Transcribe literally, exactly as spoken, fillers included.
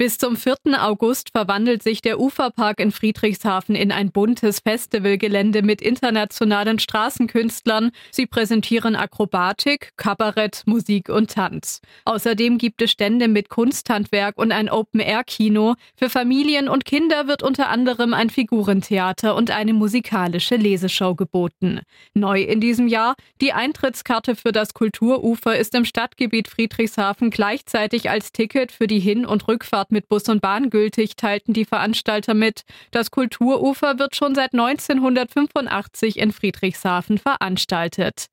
Bis zum vierten August verwandelt sich der Uferpark in Friedrichshafen in ein buntes Festivalgelände mit internationalen Straßenkünstlern. Sie präsentieren Akrobatik, Kabarett, Musik und Tanz. Außerdem gibt es Stände mit Kunsthandwerk und ein Open-Air-Kino. Für Familien und Kinder wird unter anderem ein Figurentheater und eine musikalische Leseshow geboten. Neu in diesem Jahr: die Eintrittskarte für das Kulturufer ist im Stadtgebiet Friedrichshafen gleichzeitig als Ticket für die Hin- und Rückfahrt mit Bus und Bahn gültig, teilten die Veranstalter mit. Das Kulturufer wird schon seit neunzehnhundertfünfundachtzig in Friedrichshafen veranstaltet.